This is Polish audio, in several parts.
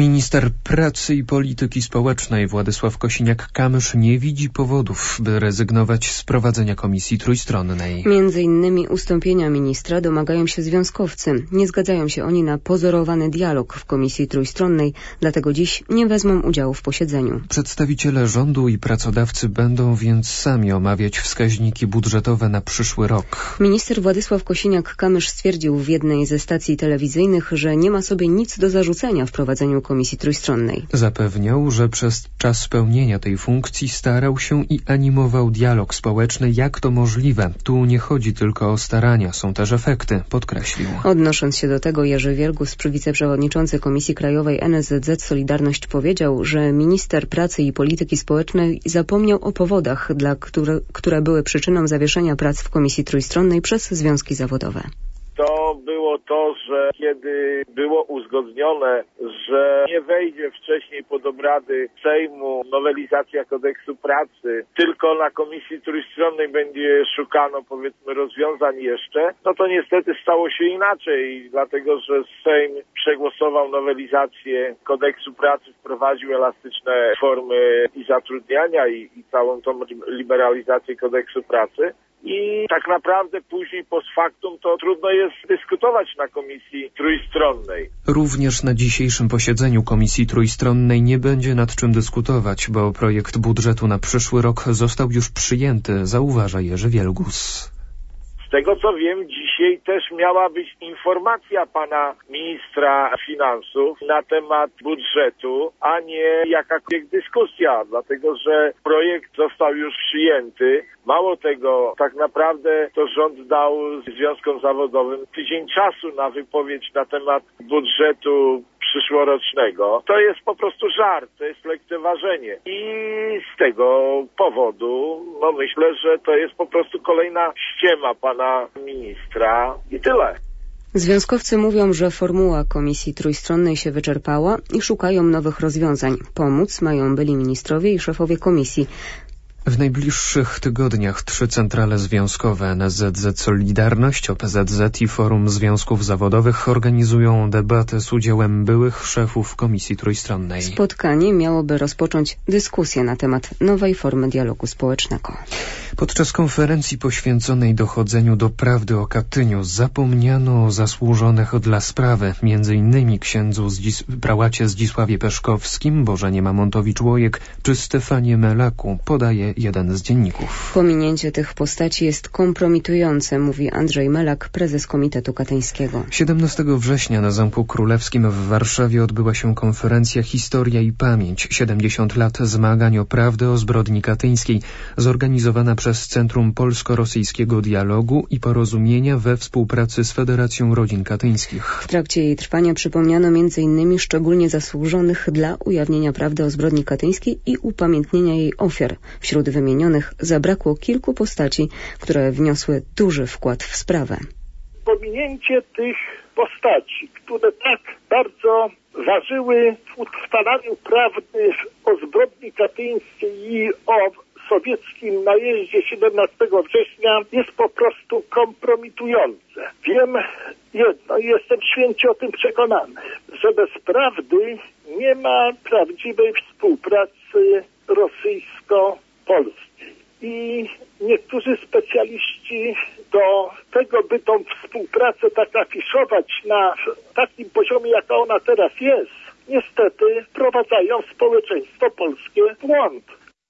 Minister Pracy i Polityki Społecznej Władysław Kosiniak-Kamysz nie widzi powodów, by rezygnować z prowadzenia komisji trójstronnej. Między innymi ustąpienia ministra domagają się związkowcy. Nie zgadzają się oni na pozorowany dialog w komisji trójstronnej, dlatego dziś nie wezmą udziału w posiedzeniu. Przedstawiciele rządu i pracodawcy będą więc sami omawiać wskaźniki budżetowe na przyszły rok. Minister Władysław Kosiniak-Kamysz stwierdził w jednej ze stacji telewizyjnych, że nie ma sobie nic do zarzucenia w prowadzeniu komisji trójstronnej. Zapewniał, że przez czas pełnienia tej funkcji starał się i animował dialog społeczny, jak to możliwe. Tu nie chodzi tylko o starania, są też efekty, podkreślił. Odnosząc się do tego, Jerzy Wielgus, wiceprzewodniczący Komisji Krajowej NSZZ Solidarność, powiedział, że minister pracy i polityki społecznej zapomniał o powodach, które były przyczyną zawieszenia prac w komisji trójstronnej przez związki zawodowe. To było to, że kiedy było uzgodnione, że nie wejdzie wcześniej pod obrady Sejmu nowelizacja kodeksu pracy, tylko na komisji trójstronnej będzie szukano, powiedzmy, rozwiązań jeszcze, no to niestety stało się inaczej, dlatego że Sejm przegłosował nowelizację kodeksu pracy, wprowadził elastyczne formy i zatrudniania i całą tą liberalizację kodeksu pracy. I tak naprawdę później post factum to trudno jest dyskutować na komisji trójstronnej. Również na dzisiejszym posiedzeniu komisji trójstronnej nie będzie nad czym dyskutować, bo projekt budżetu na przyszły rok został już przyjęty, zauważa Jerzy Wielgus. Z tego co wiem, dzisiaj też miała być informacja pana ministra finansów na temat budżetu, a nie jakakolwiek dyskusja, dlatego że projekt został już przyjęty. Mało tego, tak naprawdę to rząd dał związkom zawodowym tydzień czasu na wypowiedź na temat budżetu przyszłorocznego. To jest po prostu żart, to jest lekceważenie. I z tego powodu, myślę, że to jest po prostu kolejna ściema pana ministra i tyle. Związkowcy mówią, że formuła komisji trójstronnej się wyczerpała i szukają nowych rozwiązań. Pomóc mają byli ministrowie i szefowie komisji. W najbliższych tygodniach 3 centrale związkowe NSZZ Solidarność, OPZZ i Forum Związków Zawodowych organizują debatę z udziałem byłych szefów Komisji Trójstronnej. Spotkanie miałoby rozpocząć dyskusję na temat nowej formy dialogu społecznego. Podczas konferencji poświęconej dochodzeniu do prawdy o Katyniu zapomniano o zasłużonych dla sprawy, m.in. księdzu prałacie Zdzisławie Peszkowskim, Bożenie Mamontowicz-Łojek czy Stefanie Melaku, podaje jeden z dzienników. Pominięcie tych postaci jest kompromitujące, mówi Andrzej Melak, prezes Komitetu Katyńskiego. 17 września na Zamku Królewskim w Warszawie odbyła się konferencja Historia i Pamięć 70 lat zmagań o prawdę o zbrodni katyńskiej, zorganizowana przez Centrum Polsko-Rosyjskiego Dialogu i Porozumienia we współpracy z Federacją Rodzin Katyńskich. W trakcie jej trwania przypomniano m.in. szczególnie zasłużonych dla ujawnienia prawdy o zbrodni katyńskiej i upamiętnienia jej ofiar. Wśród wymienionych zabrakło kilku postaci, które wniosły duży wkład w sprawę. Pominięcie tych postaci, które tak bardzo ważyły w utrwalaniu prawdy o zbrodni katyńskiej i o sowieckim najeździe 17 września jest po prostu kompromitujące. Wiem jedno i jestem święcie o tym przekonany, że bez prawdy nie ma prawdziwej współpracy rosyjsko-polskiej. I niektórzy specjaliści do tego, by tą współpracę tak afiszować na takim poziomie, jaka ona teraz jest, niestety wprowadzają społeczeństwo polskie w błąd.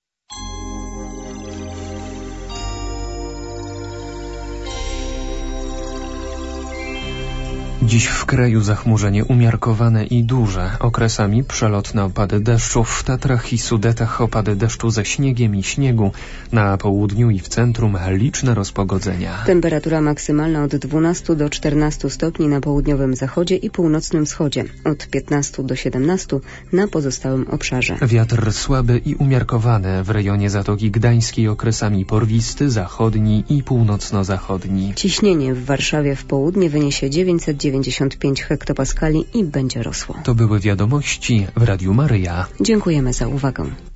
Dziś w kraju zachmurzenie umiarkowane i duże, okresami przelotne opady deszczu, w Tatrach i Sudetach opady deszczu ze śniegiem i śniegu, na południu i w centrum liczne rozpogodzenia. Temperatura maksymalna od 12 do 14 stopni na południowym zachodzie i północnym wschodzie, od 15 do 17 na pozostałym obszarze. Wiatr słaby i umiarkowany, w rejonie Zatoki Gdańskiej okresami porwisty, zachodni i północno-zachodni. Ciśnienie w Warszawie w południe wyniesie 995 hektopaskali i będzie rosło. To były wiadomości w Radiu Maryja. Dziękujemy za uwagę.